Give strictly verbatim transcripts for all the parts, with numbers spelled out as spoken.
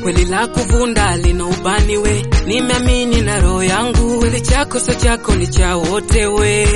Kweli la kuvunda lina ubani we, nimeamini na roho yangu. Kweli chako so chako ni cha wote we.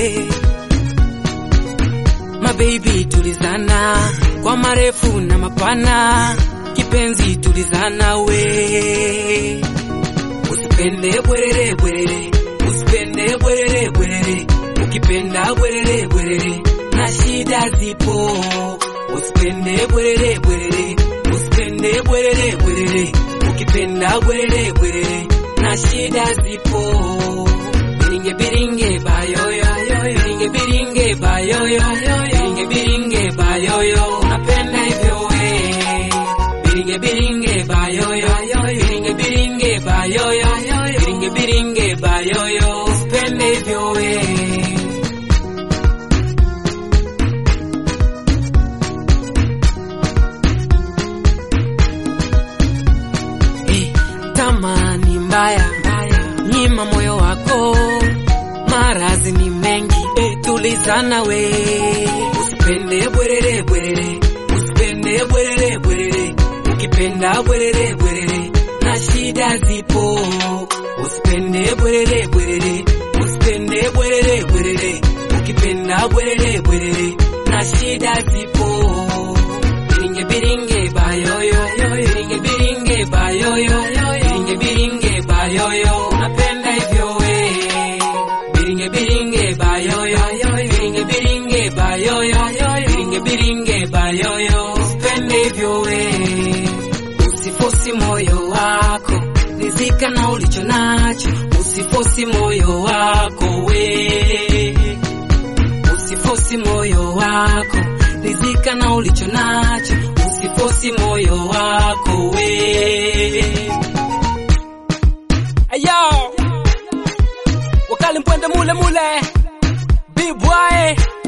My baby tulizana, kwa marefu na mapana, kipenzi tulizana we. Usipende bwerere bwerere, usipende bwerere bwerere, ukipenda bwerere bwerere na shida zipo. Usipende bwerere bwerere, usipende bwerere bwerere, ukipenda bwerere bwerere na shida zipo. Biringe biringe bayoyo, biringe biringe bayoyo, biringe biringe bayoyo, unapenda hivyo we. Biringe biringe bayoyo, biringe biringe bayoyo, biringe biringe bayoyo, usipende hivyo we. Tamani mbaya, nyima moyo wako, marazi ni mengi, eh, tulizana we. Usipende bwerere bwerere, usipende bwerere bwerere, ukipenda bwerere bwerere na shida zipo. Usipende bwerere bwerere, usipende bwerere bwerere, ukipenda bwerere bwerere na shida zipo. Biringe biringe bayoyo, biringe biringe bayoyo, biringe biringe bayoyo, unapenda hivyo we. Biringe biringe bayoyo, biringe biringe bayoyo, biringe biringe bayoyo, usipende hivyo we. Usifosi moyo wako, rizika na ulicho nacho. Usifosi moyo wako we. Usifosi moyo wako, rizika na ulicho nacho. Usifosi moyo wako we. Ayo, wakali mpwende mule mule, B-boy.